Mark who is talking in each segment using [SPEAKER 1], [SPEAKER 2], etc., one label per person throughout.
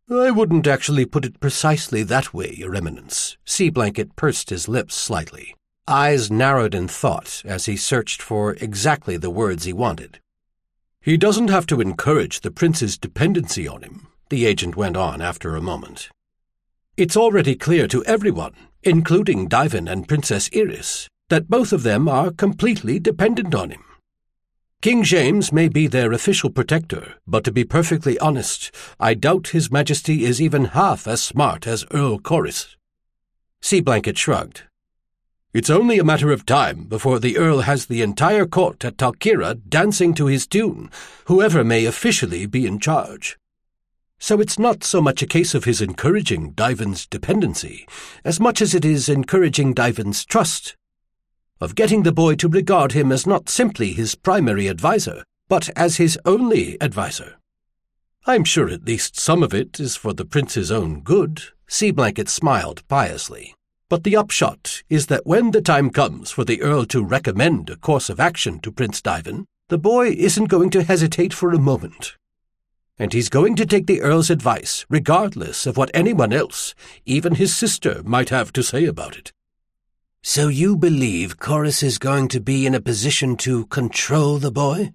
[SPEAKER 1] I wouldn't actually put it precisely that way, Your Eminence. Seablanket pursed his lips slightly. Eyes narrowed in thought as he searched for exactly the words he wanted. He doesn't have to encourage the prince's dependency on him, the agent went on after a moment. It's already clear to everyone, including Divan and Princess Iris, that both of them are completely dependent on him. King James may be their official protector, but to be perfectly honest, I doubt His Majesty is even half as smart as Earl Corris. Seablanket shrugged. It's only a matter of time before the Earl has the entire court at Talkira dancing to his tune, whoever may officially be in charge. So it's not so much a case of his encouraging Divan's dependency, as much as it is encouraging Divan's trust, of getting the boy to regard him as not simply his primary adviser, but as his only adviser. I'm sure at least some of it is for the prince's own good, Seablanket smiled piously. But the upshot is that when the time comes for the Earl to recommend a course of action to Prince Divan, the boy isn't going to hesitate for a moment. And he's going to take the Earl's advice, regardless of what anyone else, even his sister, might have to say about it. So you believe Corris is going to be in a position to control the boy?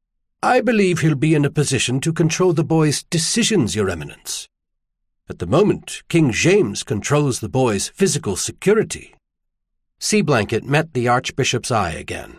[SPEAKER 1] I believe he'll be in a position to control the boy's decisions, Your Eminence. At the moment, King James controls the boy's physical security. Seablanket met the Archbishop's eye again.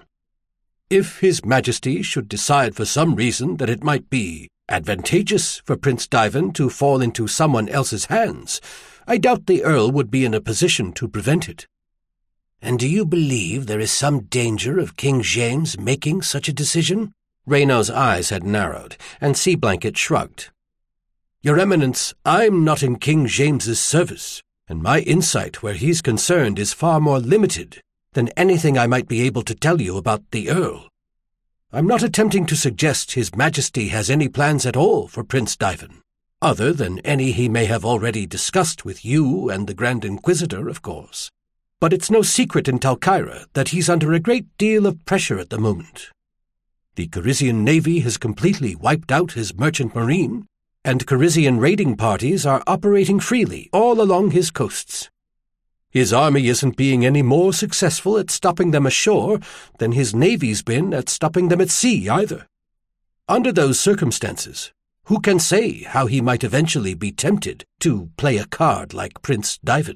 [SPEAKER 1] If His Majesty should decide for some reason that it might be advantageous for Prince Divan to fall into someone else's hands, I doubt the Earl would be in a position to prevent it. And do you believe there is some danger of King James making such a decision? Reyno's eyes had narrowed, and Seablanket shrugged. Your Eminence, I'm not in King James's service, and my insight where he's concerned is far more limited than anything I might be able to tell you about the Earl. I'm not attempting to suggest His Majesty has any plans at all for Prince Divan, other than any he may have already discussed with you and the Grand Inquisitor, of course. But it's no secret in Talkira that he's under a great deal of pressure at the moment. The Corisian Navy has completely wiped out his merchant marine, and Corisian raiding parties are operating freely all along his coasts. His army isn't being any more successful at stopping them ashore than his navy's been at stopping them at sea either. Under those circumstances, who can say how he might eventually be tempted to play a card like Prince Divan?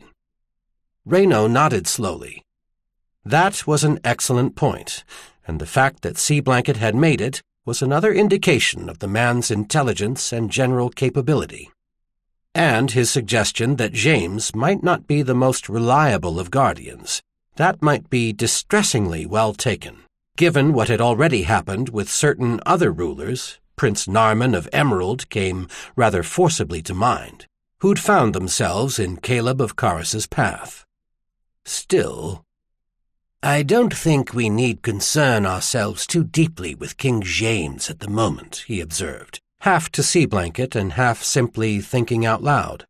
[SPEAKER 1] Reyno nodded slowly. That was an excellent point, and the fact that Seablanket had made it was another indication of the man's intelligence and general capability, and his suggestion that James might not be the most reliable of guardians. That might be distressingly well taken, given what had already happened with certain other rulers. Prince Narman of Emerald came rather forcibly to mind, who'd found themselves in Caleb of Corris's path. Still, I don't think we need concern ourselves too deeply with King James at the moment, he observed, half to Seablanket and half simply thinking out loud.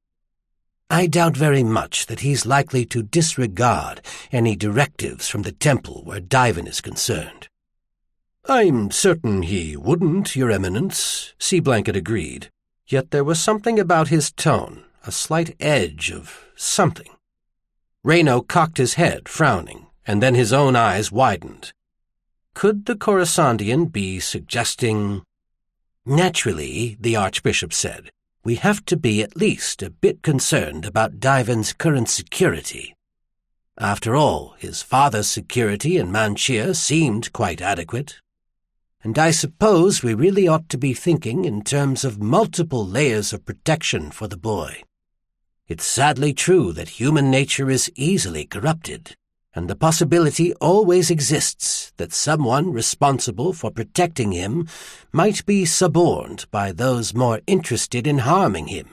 [SPEAKER 1] I doubt very much that he's likely to disregard any directives from the temple where Divan is concerned. I'm certain he wouldn't, Your Eminence, Seablanket agreed, yet there was something about his tone, a slight edge of something. Reyno cocked his head, frowning, and then his own eyes widened. Could the Coruscandian be suggesting... Naturally, the Archbishop said, we have to be at least a bit concerned about Divan's current security. After all, his father's security in Manchir seemed quite adequate. And I suppose we really ought to be thinking in terms of multiple layers of protection for the boy. It's sadly true that human nature is easily corrupted, and the possibility always exists that someone responsible for protecting him might be suborned by those more interested in harming him,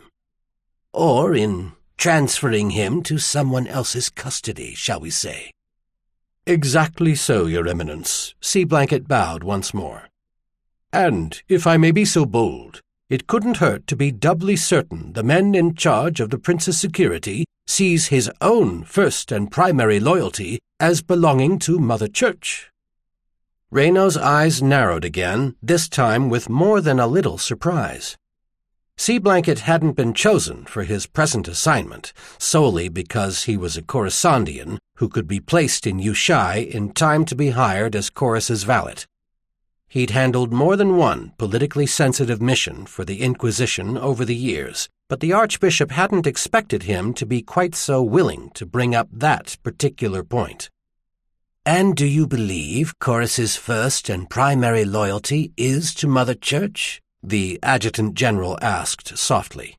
[SPEAKER 1] or in transferring him to someone else's custody, shall we say. Exactly so, Your Eminence, Seablanket bowed once more. And, if I may be so bold, it couldn't hurt to be doubly certain the men in charge of the prince's security sees his own first and primary loyalty as belonging to Mother Church. Reyno's eyes narrowed again, this time with more than a little surprise. Sea Blanket hadn't been chosen for his present assignment solely because he was a Coruscandian who could be placed in Yushai in time to be hired as Corus's valet. He'd handled more than one politically sensitive mission for the Inquisition over the years, but the Archbishop hadn't expected him to be quite so willing to bring up that particular point. "And do you believe Corus's first and primary loyalty is to Mother Church?" the Adjutant General asked softly.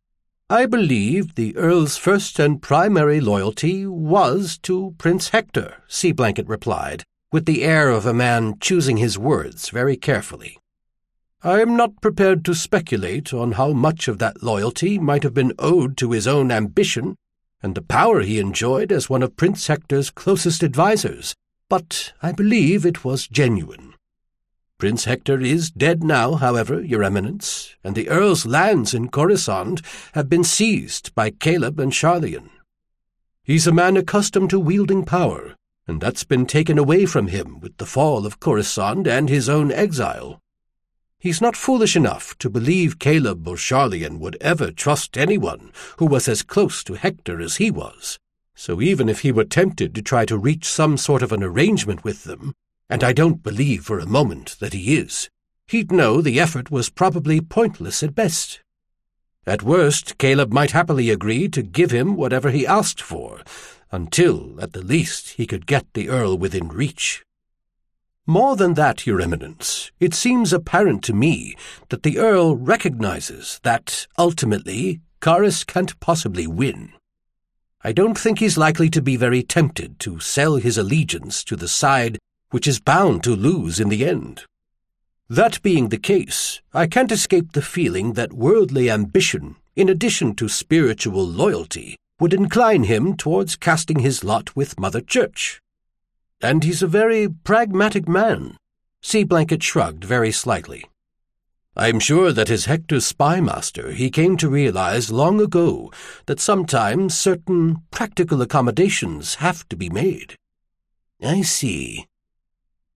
[SPEAKER 1] "I believe the Earl's first and primary loyalty was to Prince Hector," Sea Blanket replied, with the air of a man choosing his words very carefully. "I am not prepared to speculate on how much of that loyalty might have been owed to his own ambition and the power he enjoyed as one of Prince Hector's closest advisers, but I believe it was genuine. Prince Hector is dead now, however, Your Eminence, and the Earl's lands in Coruscant have been seized by Caleb and Sharlayan. He's a man accustomed to wielding power, and that's been taken away from him with the fall of Coruscant and his own exile. He's not foolish enough to believe Caleb or Sharlayan would ever trust anyone who was as close to Hector as he was, so even if he were tempted to try to reach some sort of an arrangement with them, and I don't believe for a moment that he is, he'd know the effort was probably pointless at best. At worst, Caleb might happily agree to give him whatever he asked for, until, at the least, he could get the Earl within reach. More than that, Your Eminence, it seems apparent to me that the Earl recognizes that, ultimately, Corus can't possibly win. I don't think he's likely to be very tempted to sell his allegiance to the side which is bound to lose in the end. That being the case, I can't escape the feeling that worldly ambition, in addition to spiritual loyalty, would incline him towards casting his lot with Mother Church. And he's a very pragmatic man." Sea Blanket shrugged very slightly. "I'm sure that as Hector's spy master he came to realize long ago that sometimes certain practical accommodations have to be made." "I see,"